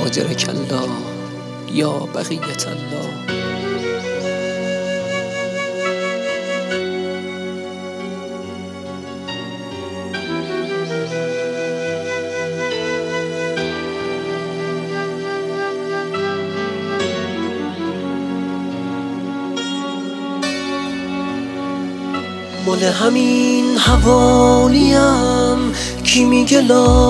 اجرک الله یا بقیت الله. مال همین حوالیم کی میگه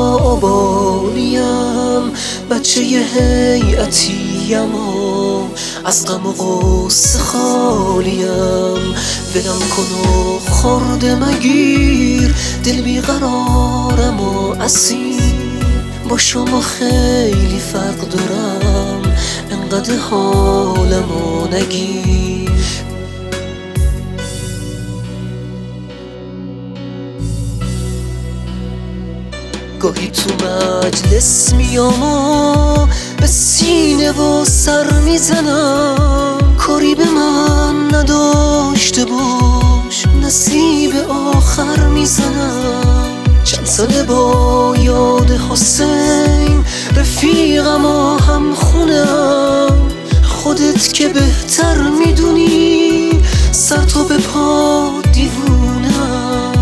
لاابالیم، بچه ی هیئتیم و از غم و غصه خالیم. ولم کن و خورده مگیر، دل بیقرارم و اسیر، با شما خیلی فرق دارم، انقدر حالمو نگیر. گاهی تو مجلس میام و به سینه و سر میزنم، کاری به من نداشته باش نصیب آخر میزنم. چند ساله با یاد حسین رفیقم و هم خونم، خودت که بهتر میدونی سر تا به پا دیوونم.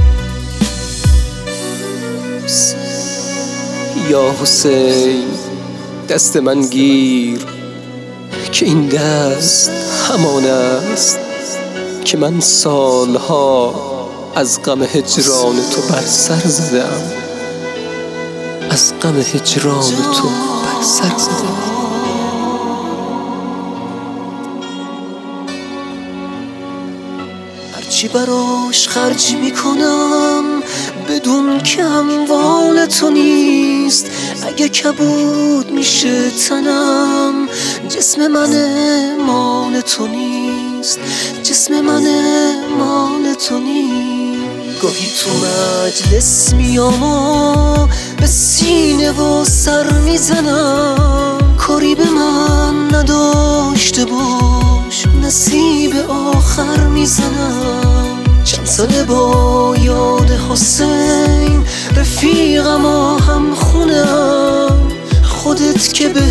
یا حسین دست من گیر که این دست همان است که من سالها از غم هجران تو بر سر زدم، از غم هجران تو بر سر زدم. هرچی براش خرج میکنم بدون که اموال تو نیست. اگه کبود میشه تنم، جسم من مال تو نیست، جسم من مال تو نیست. گاهی تو مجلس میام و به سینه و سر میزنم، کاری به من نداشته باش نصیب آخر میزنم. چند ساله با یاد حسین رفیقم و هم خونم، خودت که به